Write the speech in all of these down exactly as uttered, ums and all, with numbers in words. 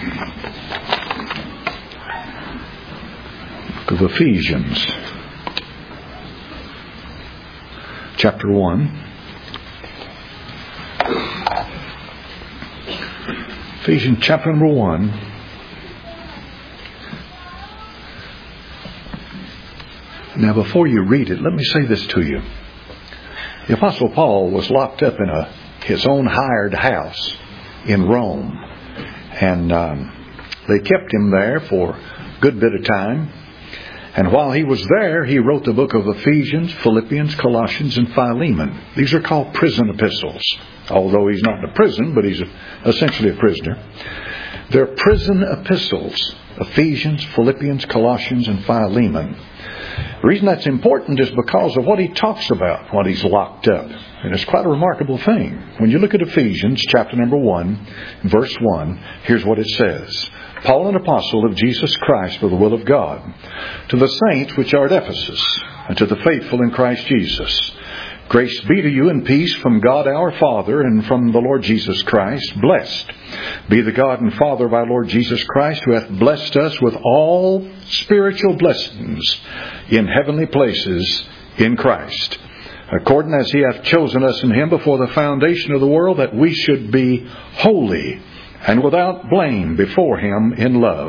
Book of Ephesians, chapter one. Ephesians chapter number one. Now, before you read it, let me say this to you. The Apostle Paul was locked up in a his own hired house in Rome. And um, they kept him there for a good bit of time. And while he was there, he wrote the book of Ephesians, Philippians, Colossians, and Philemon. These are called prison epistles. Although he's not in a prison, but he's essentially a prisoner. They're prison epistles. Ephesians, Philippians, Colossians, and Philemon. The reason that's important is because of what he talks about when he's locked up. And it's quite a remarkable thing. When you look at Ephesians chapter number one, verse one, here's what it says. Paul, an apostle of Jesus Christ by the will of God, to the saints which are at Ephesus, and to the faithful in Christ Jesus. Grace be to you and peace from God our Father and from the Lord Jesus Christ. Blessed be the God and Father of our Lord Jesus Christ, who hath blessed us with all spiritual blessings in heavenly places in Christ, according as He hath chosen us in Him before the foundation of the world, that we should be holy and without blame before Him in love,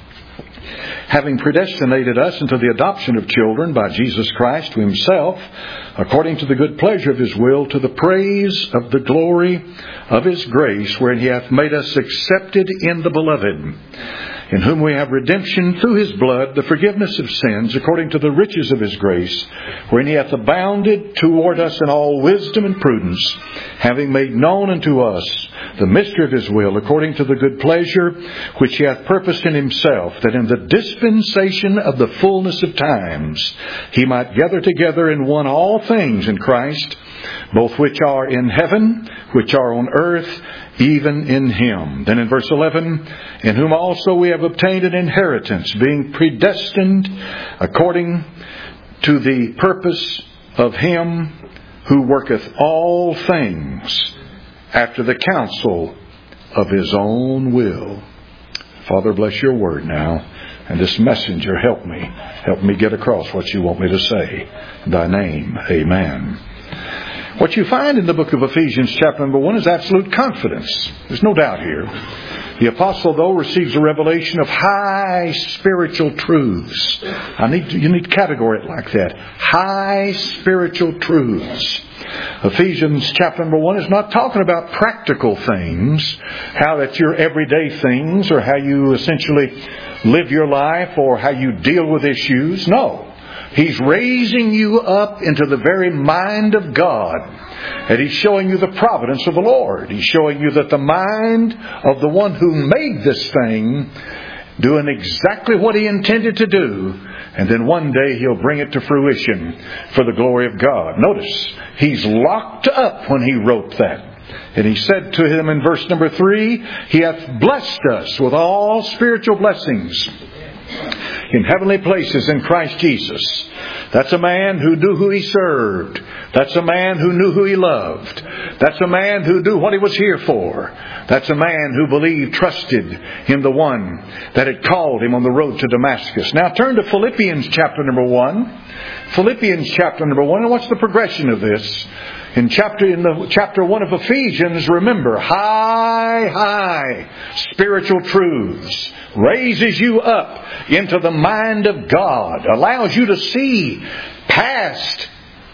having predestinated us into the adoption of children by Jesus Christ to Himself, according to the good pleasure of His will, to the praise of the glory of His grace, wherein He hath made us accepted in the Beloved, in whom we have redemption through His blood, the forgiveness of sins, according to the riches of His grace, wherein He hath abounded toward us in all wisdom and prudence, having made known unto us the mystery of His will, according to the good pleasure which He hath purposed in Himself, that in the dispensation of the fullness of times He might gather together in one all things in Christ, both which are in heaven, which are on earth, even in Him. Then in verse eleven, in whom also we have obtained an inheritance, being predestined according to the purpose of Him who worketh all things after the counsel of His own will. Father, bless Your word now. And this messenger, help me. Help me get across what You want me to say. In Thy name, amen. What you find in the book of Ephesians chapter number one is absolute confidence. There's no doubt here. The apostle, though, receives a revelation of high spiritual truths. I need to, you need to categorize it like that. High spiritual truths. Ephesians chapter number one is not talking about practical things, how that's your everyday things, or how you essentially live your life, or how you deal with issues. No. He's raising you up into the very mind of God. And He's showing you the providence of the Lord. He's showing you that the mind of the one who made this thing, doing exactly what He intended to do. And then one day He'll bring it to fruition for the glory of God. Notice, He's locked up when He wrote that. And He said to him in verse number three, He hath blessed us with all spiritual blessings in heavenly places in Christ Jesus. That's a man who knew who he served. That's a man who knew who he loved. That's a man who knew what he was here for. That's a man who believed, trusted in the one that had called him on the road to Damascus. Now turn to Philippians chapter number one. Philippians chapter number one. And what's the progression of this? In chapter in the chapter one of Ephesians, remember, high, high spiritual truths, raises you up into the mind of God, allows you to see past,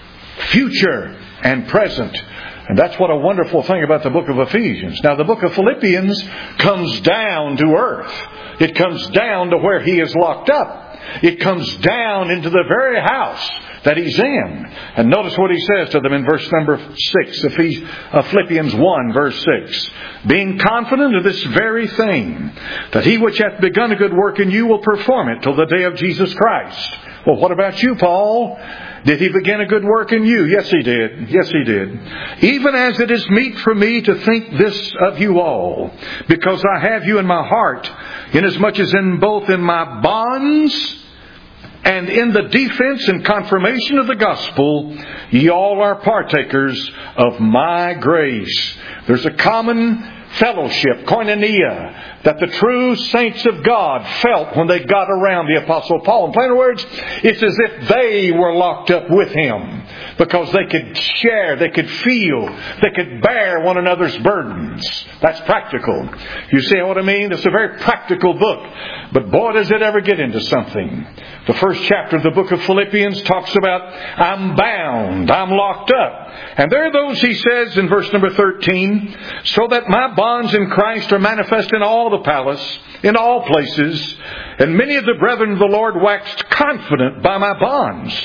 future, and present. And that's what a wonderful thing about the book of Ephesians. Now, the book of Philippians comes down to earth. It comes down to where he is locked up. It comes down into the very house that he's in. And notice what he says to them in verse number six of Philippians one, verse six. Being confident of this very thing, that He which hath begun a good work in you will perform it till the day of Jesus Christ. Well, what about you, Paul? Did He begin a good work in you? Yes, He did. Yes, He did. Even as it is meet for me to think this of you all, because I have you in my heart, inasmuch as in both in my bonds and in the defense and confirmation of the gospel, ye all are partakers of my grace. There's a common fellowship, koinonia, that the true saints of God felt when they got around the Apostle Paul. In plain words, it's as if they were locked up with him, because they could share, they could feel, they could bear one another's burdens. That's practical. You see what I mean? It's a very practical book. But boy, does it ever get into something. The first chapter of the book of Philippians talks about, I'm bound, I'm locked up. And there are those, he says in verse number thirteen, so that my bonds in Christ are manifest in all the palace, in all places, and many of the brethren of the Lord waxed confident by my bonds,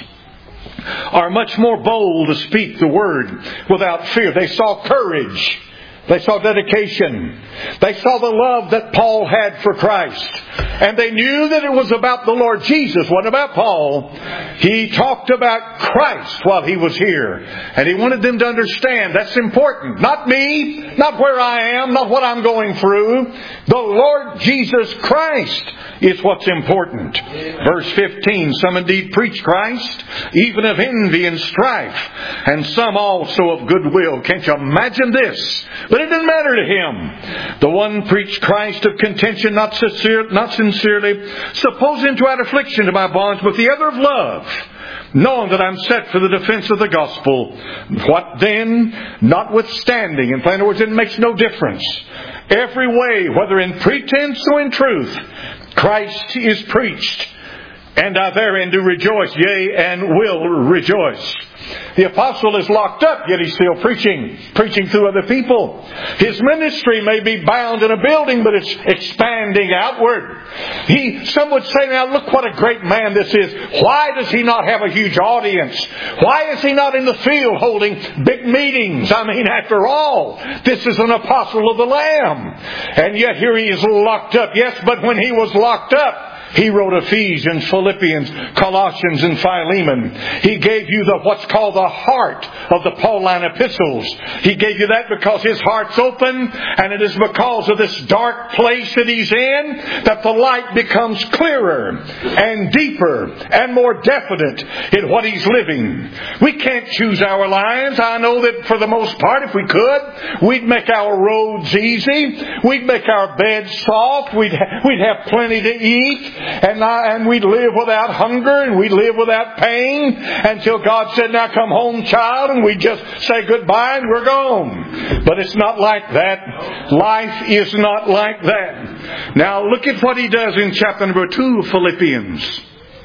are much more bold to speak the word without fear. They saw courage. They saw dedication. They saw the love that Paul had for Christ. And they knew that it was about the Lord Jesus, wasn't about Paul. He talked about Christ while he was here. And he wanted them to understand that's important. Not me, not where I am, not what I'm going through. The Lord Jesus Christ is what's important. Verse fifteen, some indeed preach Christ, even of envy and strife, and some also of goodwill. Can't you imagine this? But it didn't matter to him. The one preached Christ of contention, not sincere, not sincerely, supposing to add affliction to my bonds, but the other of love, knowing that I'm set for the defense of the gospel. What then? Notwithstanding. In plain words, it makes no difference. Every way, whether in pretense or in truth, Christ is preached, and I therein do rejoice, yea, and will rejoice. The apostle is locked up, yet he's still preaching, preaching through other people. His ministry may be bound in a building, but it's expanding outward. He, some would say, now look what a great man this is. Why does he not have a huge audience? Why is he not in the field holding big meetings? I mean, after all, this is an apostle of the Lamb. And yet here he is locked up. Yes, but when he was locked up, he wrote Ephesians, Philippians, Colossians, and Philemon. He gave you the what's called the heart of the Pauline epistles. He gave you that because his heart's open, and it is because of this dark place that he's in that the light becomes clearer and deeper and more definite in what he's living. We can't choose our lives. I know that for the most part, if we could, we'd make our roads easy. We'd make our beds soft. We'd ha- we'd have plenty to eat. And, I, and we'd live without hunger, and we'd live without pain, until God said, now come home, child, and we'd just say goodbye and we're gone. But it's not like that. Life is not like that. Now look at what he does in chapter number two of Philippians.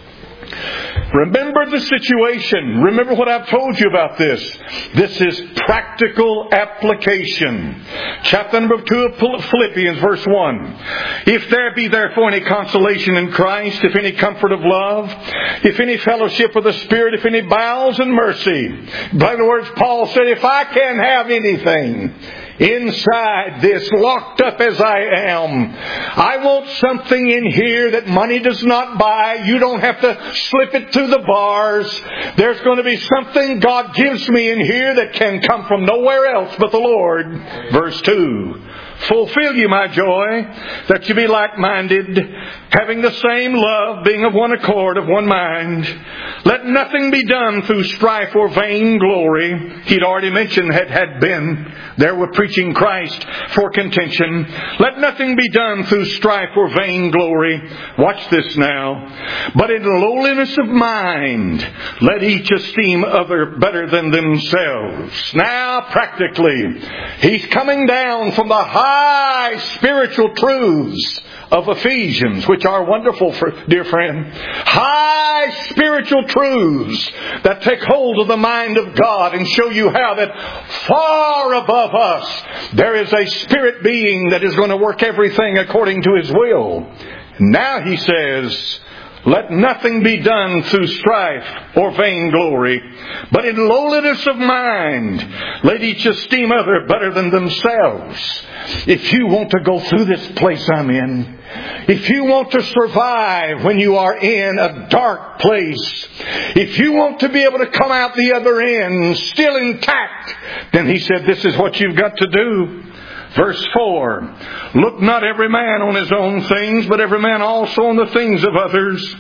Remember the situation. Remember what I've told you about this. This is practical application. Chapter number two of Philippians, verse one. If there be therefore any consolation in Christ, if any comfort of love, if any fellowship of the Spirit, if any bowels and mercy. In other words, Paul said, if I can have anything inside this, locked up as I am, I want something in here that money does not buy. You don't have to slip it through the bars. There's going to be something God gives me in here that can come from nowhere else but the Lord. Verse two. Fulfill you my joy, that you be like-minded, having the same love, being of one accord, of one mind. Let nothing be done through strife or vain glory. He'd already mentioned had had been there with preaching Christ for contention. Let nothing be done through strife or vain glory. Watch this now. But in lowliness of mind, let each esteem other better than themselves. Now, practically, he's coming down from the high High spiritual truths of Ephesians, which are wonderful, for, dear friend. High spiritual truths that take hold of the mind of God and show you how that far above us there is a spirit being that is going to work everything according to His will. Now he says, let nothing be done through strife or vainglory, but in lowliness of mind, let each esteem other better than themselves. If you want to go through this place I'm in, if you want to survive when you are in a dark place, if you want to be able to come out the other end still intact, then he said this is what you've got to do. Verse four, look not every man on his own things, but every man also on the things of others.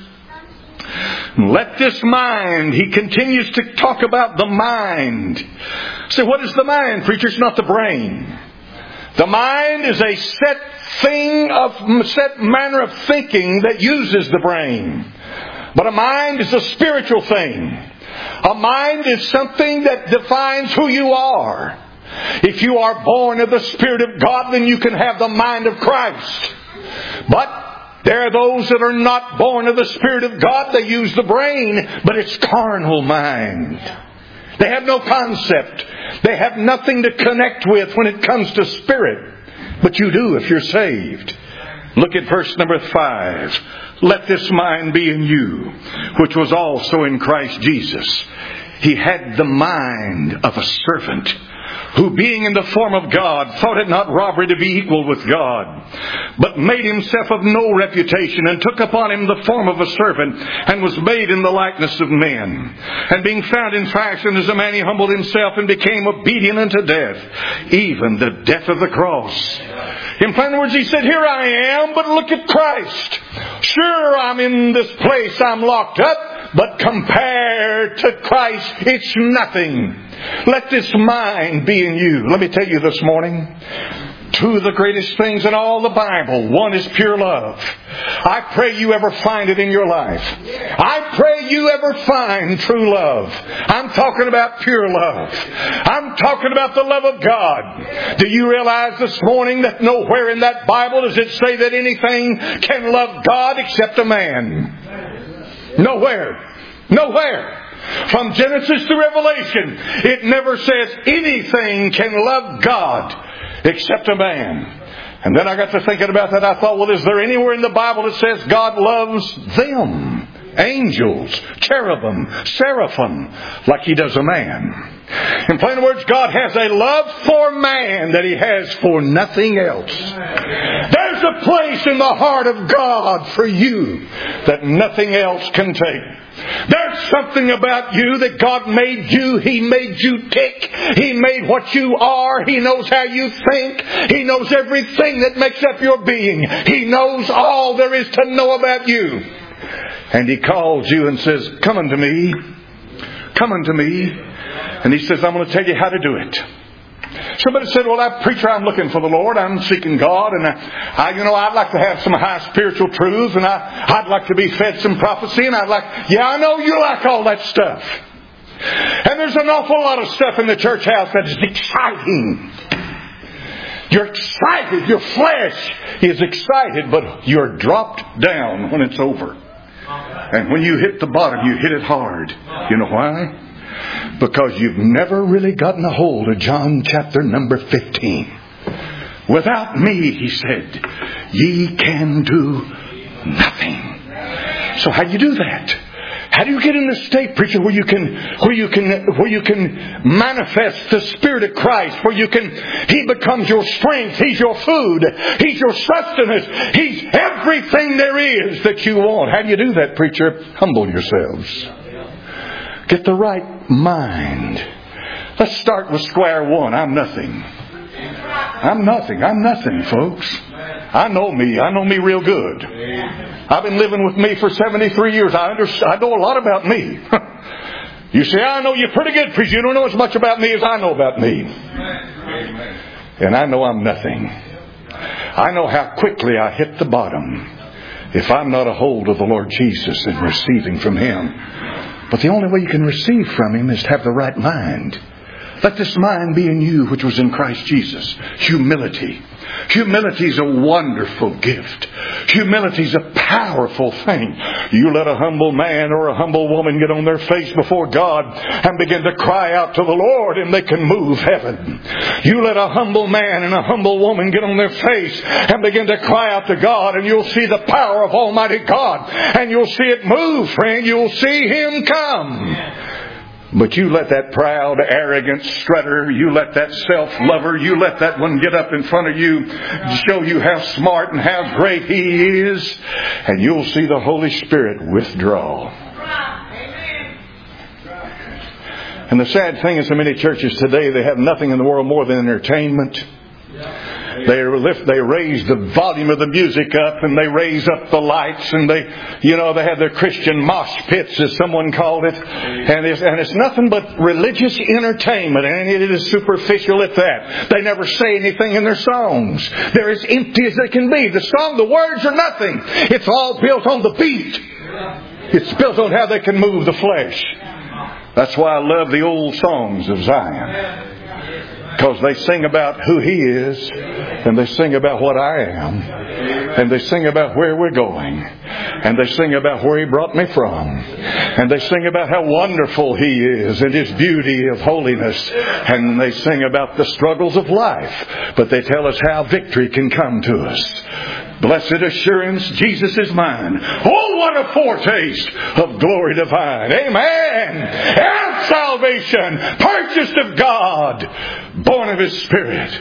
Let this mind, he continues to talk about the mind. So what is the mind, preacher? It's not the brain. The mind is a set thing of set manner of thinking that uses the brain. But a mind is a spiritual thing. A mind is something that defines who you are. If you are born of the Spirit of God, then you can have the mind of Christ. But there are those that are not born of the Spirit of God. They use the brain, but it's carnal mind. They have no concept. They have nothing to connect with when it comes to spirit. But you do if you're saved. Look at verse number five. Let this mind be in you, which was also in Christ Jesus. He had the mind of a servant, who being in the form of God, thought it not robbery to be equal with God, but made himself of no reputation, and took upon him the form of a servant, and was made in the likeness of men. And being found in fashion as a man, he humbled himself, and became obedient unto death, even the death of the cross. In plain words, he said, here I am, but look at Christ. Sure, I'm in this place, I'm locked up, but compared to Christ, it's nothing. Let this mind be in you. Let me tell you this morning, two of the greatest things in all the Bible. One is pure love. I pray you ever find it in your life. I pray you ever find true love. I'm talking about pure love. I'm talking about the love of God. Do you realize this morning that nowhere in that Bible does it say that anything can love God except a man? Nowhere. Nowhere. From Genesis to Revelation, it never says anything can love God except a man. And then I got to thinking about that. I thought, well, is there anywhere in the Bible that says God loves them? Angels, cherubim, seraphim, like He does a man. In plain words, God has a love for man that He has for nothing else. There's a place in the heart of God for you that nothing else can take. There's something about you that God made you. He made you tick. He made what you are. He knows how you think. He knows everything that makes up your being. He knows all there is to know about you. And He calls you and says, come unto me. Come unto me. And He says, I'm going to tell you how to do it. Somebody said, well, that preacher, I'm looking for the Lord. I'm seeking God. And I, I, you know, I'd like to have some high spiritual truths. And I, I'd like to be fed some prophecy. And I'd like, yeah, I know you like all that stuff. And there's an awful lot of stuff in the church house that is exciting. You're excited. Your flesh is excited, but you're dropped down when it's over. And when you hit the bottom, you hit it hard. You know why? Because you've never really gotten a hold of John chapter number fifteen. Without me, He said, ye can do nothing. So how do you do that? How do you get in the state, preacher, where you can, where you can, where you can manifest the Spirit of Christ, where you can, He becomes your strength, He's your food, He's your sustenance, He's everything there is that you want. How do you do that, preacher? Humble yourselves. Get the right mind. Let's start with square one. I'm nothing. I'm nothing. I'm nothing, folks. I know me. I know me real good. I've been living with me for seventy-three years. I understand. I know a lot about me. You say, I know you pretty good, preacher. You don't know as much about me as I know about me. And I know I'm nothing. I know how quickly I hit the bottom if I'm not a hold of the Lord Jesus and receiving from Him. But the only way you can receive from Him is to have the right mind. Let this mind be in you, which was in Christ Jesus. Humility. Humility is a wonderful gift. Humility is a powerful thing. You let a humble man or a humble woman get on their face before God and begin to cry out to the Lord, and they can move heaven. You let a humble man and a humble woman get on their face and begin to cry out to God, and you'll see the power of Almighty God. And you'll see it move, friend. You'll see Him come. But you let that proud, arrogant strutter, you let that self-lover, you let that one get up in front of you, show you how smart and how great he is, and you'll see the Holy Spirit withdraw. And the sad thing is, so many churches today, they have nothing in the world more than entertainment. They lift, they raise the volume of the music up, and they raise up the lights, and they, you know, they have their Christian mosh pits, as someone called it, and it's, and it's nothing but religious entertainment, and it is superficial at that. They never say anything in their songs. They're as empty as they can be. The song, the words are nothing. It's all built on the beat. It's built on how they can move the flesh. That's why I love the old songs of Zion. Because they sing about who He is, and they sing about what I am, and they sing about where we're going, and they sing about where He brought me from, and they sing about how wonderful He is and His beauty of holiness, and they sing about the struggles of life, but they tell us how victory can come to us. Blessed assurance, Jesus is mine. Oh, what a foretaste of glory divine. Amen. And salvation, purchased of God, born of His Spirit.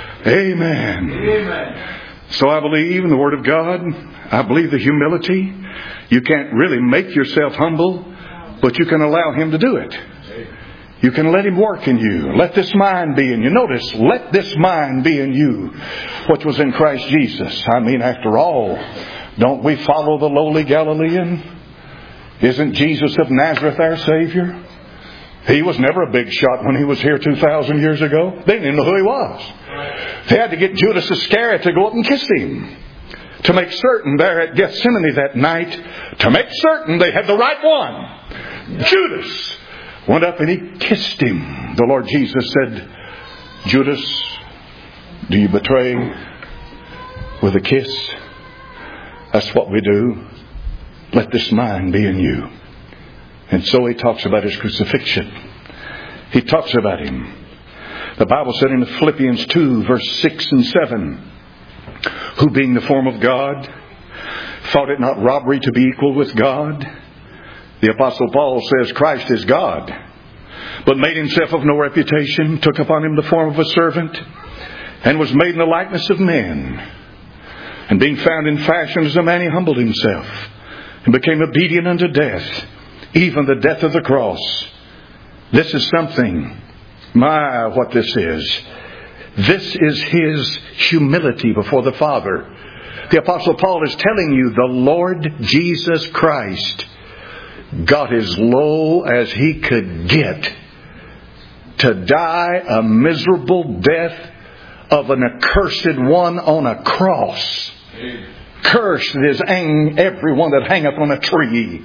Amen. Amen. So I believe in the Word of God. I believe the humility. You can't really make yourself humble, but you can allow Him to do it. You can let Him work in you. Let this mind be in you. Notice, let this mind be in you, which was in Christ Jesus. I mean, after all, don't we follow the lowly Galilean? Isn't Jesus of Nazareth our Savior? He was never a big shot when He was here two thousand years ago. They didn't even know who He was. They had to get Judas Iscariot to go up and kiss Him, to make certain there at Gethsemane that night, to make certain they had the right one. Judas went up and he kissed Him. The Lord Jesus said, Judas, do you betray with a kiss? That's what we do. Let this mind be in you. And so He talks about His crucifixion. He talks about Him. The Bible said in Philippians two, verse six and seven, who being the form of God, thought it not robbery to be equal with God. The Apostle Paul says Christ is God, but made Himself of no reputation, took upon Him the form of a servant, and was made in the likeness of men. And being found in fashion as a man, He humbled Himself, and became obedient unto death, even the death of the cross. This is something, my, what this is. This is His humility before the Father. The Apostle Paul is telling you the Lord Jesus Christ got as low as He could get to die a miserable death of an accursed one on a cross. Cursed is everyone that hangeth on a tree.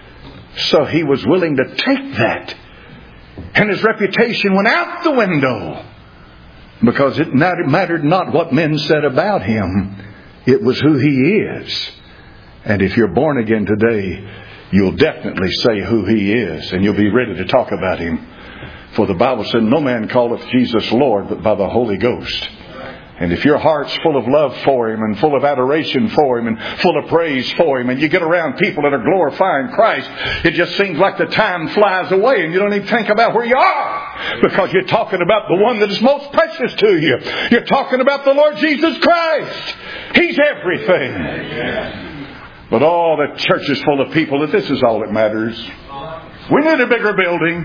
So He was willing to take that. And His reputation went out the window, because it mattered not what men said about Him. It was who He is. And if you're born again today, you'll definitely say who He is, and you'll be ready to talk about Him. For the Bible said, no man calleth Jesus Lord but by the Holy Ghost. And if your heart's full of love for Him, and full of adoration for Him, and full of praise for Him, and you get around people that are glorifying Christ, it just seems like the time flies away and you don't even think about where you are, because you're talking about the one that is most precious to you. You're talking about the Lord Jesus Christ. He's everything. But all the church is full of people that this is all that matters. We need a bigger building.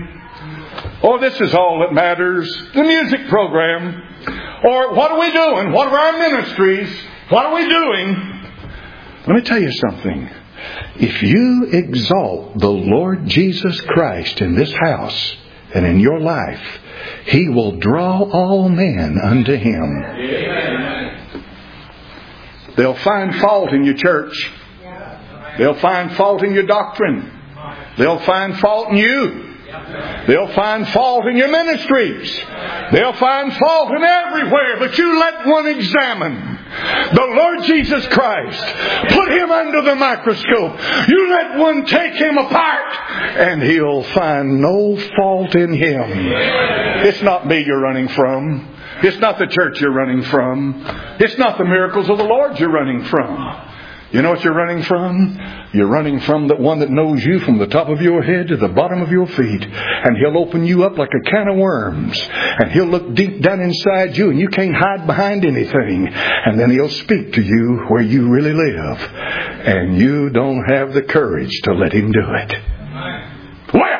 Or this is all that matters. The music program. Or what are we doing? What are our ministries? What are we doing? Let me tell you something. If you exalt the Lord Jesus Christ in this house and in your life, He will draw all men unto Him. Amen. They'll find fault in your church. They'll find fault in your doctrine. They'll find fault in you. They'll find fault in your ministries. They'll find fault in everywhere. But you let one examine the Lord Jesus Christ. Put Him under the microscope. You let one take Him apart, and He'll find no fault in Him. It's not me you're running from. It's not the church you're running from. It's not the miracles of the Lord you're running from. You know what you're running from? You're running from the one that knows you from the top of your head to the bottom of your feet. And He'll open you up like a can of worms. And He'll look deep down inside you, and you can't hide behind anything. And then He'll speak to you where you really live. And you don't have the courage to let Him do it. Well,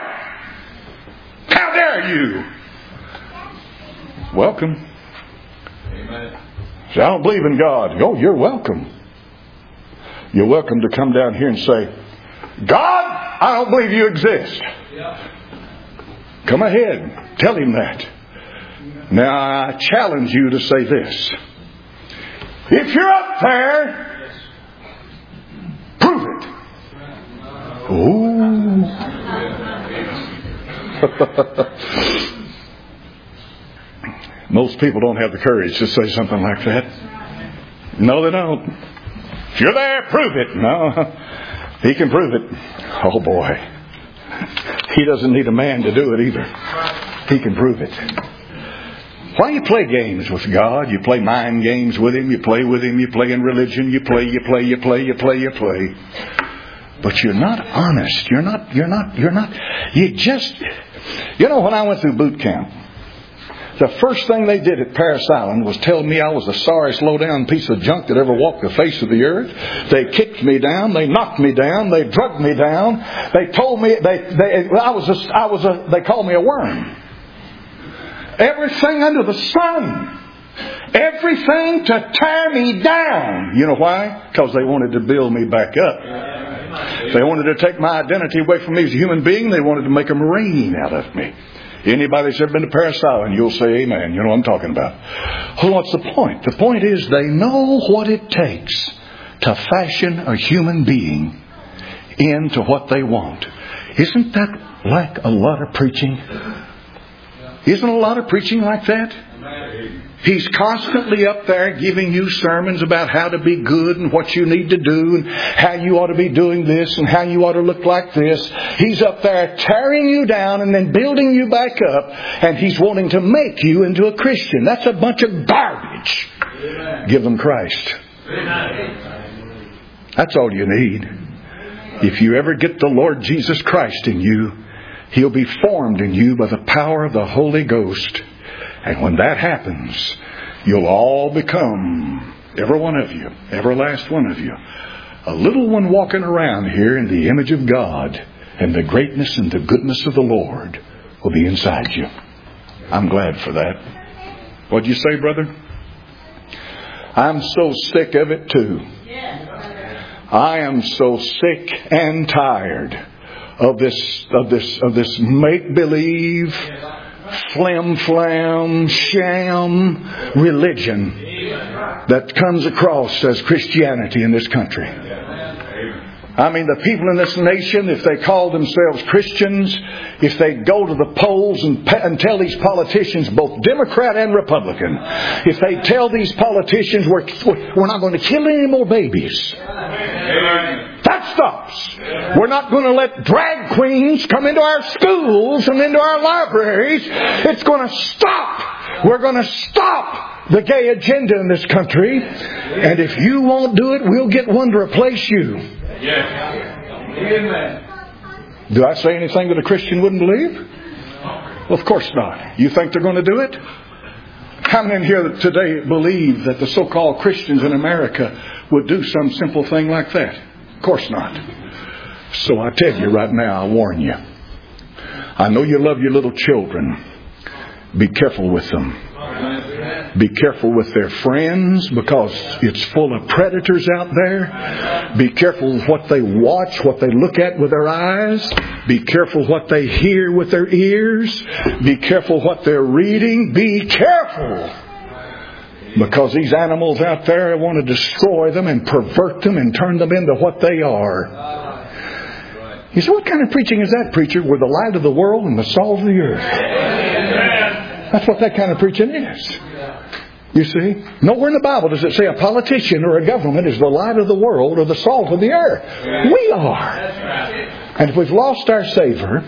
how dare you? Welcome. Amen. Say, I don't believe in God. Oh, you're welcome. You're welcome to come down here and say, God, I don't believe you exist. Come ahead. Tell him that. Now, I challenge you to say this. If you're up there, prove it. Ooh. Most people don't have the courage to say something like that. No, they don't. If you're there, prove it. No, he can prove it. Oh boy. He doesn't need a man to do it either. He can prove it. Why you play games with God? You play mind games with Him. You play with Him. You play in religion. You play, you play, you play, you play, you play. But you're not honest. You're not, you're not, you're not, you just, you know, when I went through boot camp, the first thing they did at Parris Island was tell me I was the sorriest low-down piece of junk that ever walked the face of the earth. They kicked me down. They knocked me down. They drugged me down. They told me they, they I was a, I was a, they called me a worm. Everything under the sun. Everything to tear me down. You know why? Because they wanted to build me back up. They wanted to take my identity away from me as a human being. They wanted to make a Marine out of me. Anybody that's ever been to Parris Island, you'll say amen. You know what I'm talking about. Well, what's the point? The point is they know what it takes to fashion a human being into what they want. Isn't that like a lot of preaching? Isn't a lot of preaching like that? He's constantly up there giving you sermons about how to be good and what you need to do and how you ought to be doing this and how you ought to look like this. He's up there tearing you down and then building you back up, and he's wanting to make you into a Christian. That's a bunch of garbage. Amen. Give them Christ. Amen. That's all you need. If you ever get the Lord Jesus Christ in you, He'll be formed in you by the power of the Holy Ghost. And when that happens, you'll all become, every one of you, every last one of you, a little one walking around here in the image of God, and the greatness and the goodness of the Lord will be inside you. I'm glad for that. What'd you say, brother? I'm so sick of it too. I am so sick and tired of this, of this, of this make-believe, flim-flam, sham religion that comes across as Christianity in this country. I mean, the people in this nation, if they call themselves Christians, if they go to the polls and, and tell these politicians, both Democrat and Republican, if they tell these politicians we're, we're not going to kill any more babies, that stops. We're not going to let drag queens come into our schools and into our libraries. It's going to stop. We're going to stop the gay agenda in this country. And if you won't do it, we'll get one to replace you. Do I say anything that a Christian wouldn't believe? Well, of course not. You think they're going to do it? How many in here today believe that the so-called Christians in America would do some simple thing like that? Of course not. So I tell you right now, I warn you. I know you love your little children. Be careful with them. Be careful with their friends, because it's full of predators out there. Be careful with what they watch, what they look at with their eyes. Be careful what they hear with their ears. Be careful what they're reading. Be careful. Because these animals out there want to destroy them and pervert them and turn them into what they are. You say, what kind of preaching is that, preacher? We're the light of the world and the salt of the earth. That's what that kind of preaching is. You see? Nowhere in the Bible does it say a politician or a government is the light of the world or the salt of the earth. We are. And if we've lost our Savior,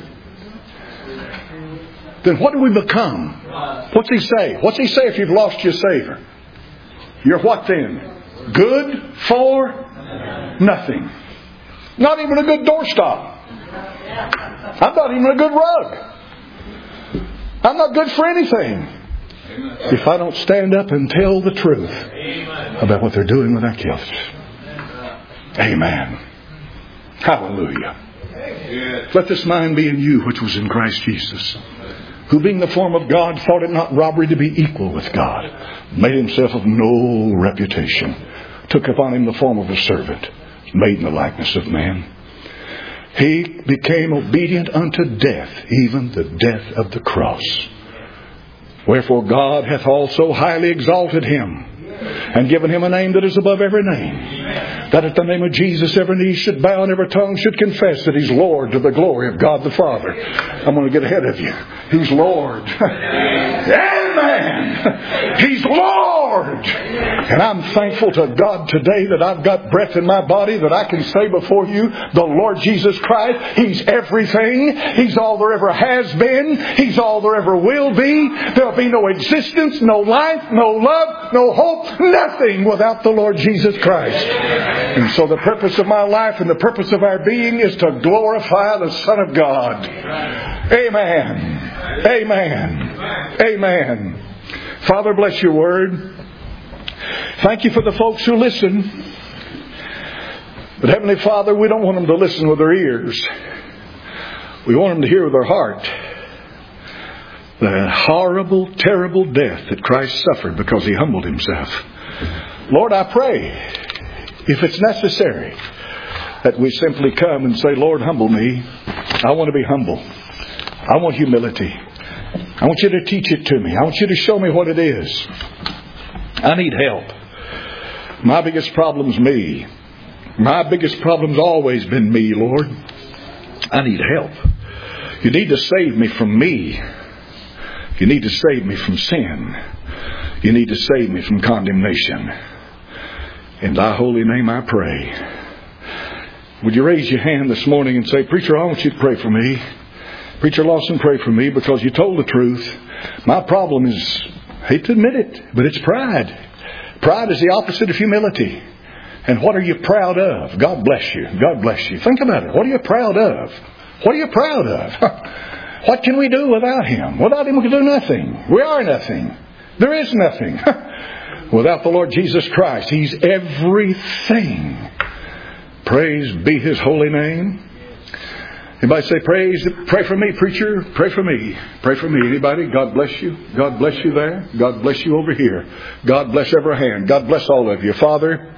then what do we become? What's He say? What's He say if you've lost your Savior? You're what then? Good for nothing. Not even a good doorstop. I'm not even a good rug. I'm not good for anything if I don't stand up and tell the truth about what they're doing with our gifts. Amen. Hallelujah. Let this mind be in you which was in Christ Jesus. who being the form of God thought it not robbery to be equal with God, made himself of no reputation, took upon him the form of a servant, made in the likeness of man. He became obedient unto death, even the death of the cross. Wherefore God hath also highly exalted him, and given him a name that is above every name, that at the name of Jesus every knee should bow and every tongue should confess that He's Lord, to the glory of God the Father. I'm going to get ahead of you. He's Lord. Amen. He's Lord. And I'm thankful to God today that I've got breath in my body, that I can say before you, the Lord Jesus Christ, He's everything. He's all there ever has been. He's all there ever will be. There'll be no existence, no life, no love, no hope, nothing without the Lord Jesus Christ. And so the purpose of my life and the purpose of our being is to glorify the Son of God. Amen. Amen. Amen. Father, bless your word. Thank you for the folks who listen. But Heavenly Father, we don't want them to listen with their ears. We want them to hear with their heart. The horrible, terrible death that Christ suffered because He humbled Himself. Lord, I pray, if it's necessary, that we simply come and say, Lord, humble me. I want to be humble. I want humility. I want you to teach it to me. I want you to show me what it is. I need help. My biggest problem's me. My biggest problem's always been me, Lord. I need help. You need to save me from me. You need to save me from sin. You need to save me from condemnation. In Thy holy name I pray. Would you raise your hand this morning and say, Preacher, I want you to pray for me. Preacher Lawson, pray for me because you told the truth. My problem is, I hate to admit it, but it's pride. Pride is the opposite of humility. And what are you proud of? God bless you. God bless you. Think about it. What are you proud of? What are you proud of? What can we do without Him? Without Him we can do nothing. We are nothing. There is nothing. Without the Lord Jesus Christ, He's everything. Praise be His holy name. Anybody say praise? Pray for me, preacher. Pray for me. Pray for me. Anybody? God bless you. God bless you there. God bless you over here. God bless every hand. God bless all of you. Father,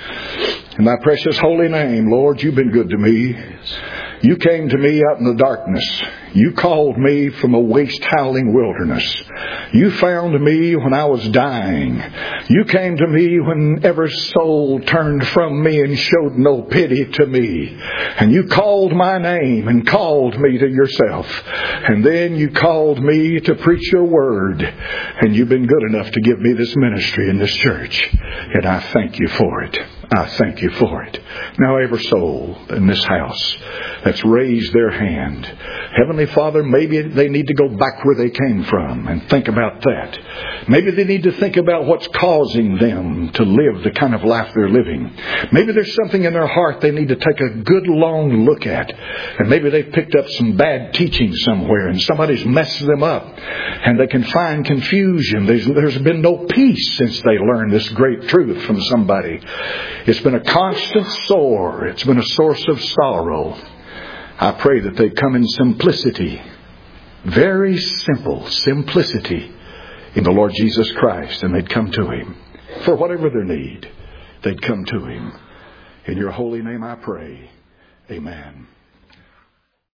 in Thy precious holy name, Lord, You've been good to me. You came to me out in the darkness. You called me from a waste howling wilderness. You found me when I was dying. You came to me when every soul turned from me and showed no pity to me. And You called my name and called me to Yourself. And then You called me to preach Your word. And You've been good enough to give me this ministry in this church. And I thank You for it. I thank You for it. Now every soul in this house that's raised their hand, Heavenly Father, maybe they need to go back where they came from and think about that. Maybe they need to think about what's causing them to live the kind of life they're living. Maybe there's something in their heart they need to take a good long look at. And maybe they've picked up some bad teaching somewhere and somebody's messed them up. And they can find confusion. There's, there's been no peace since they learned this great truth from somebody. It's been a constant sore. It's been a source of sorrow. I pray that they come in simplicity, very simple simplicity in the Lord Jesus Christ, and they'd come to Him for whatever their need. They'd come to Him. In Your holy name I pray. Amen.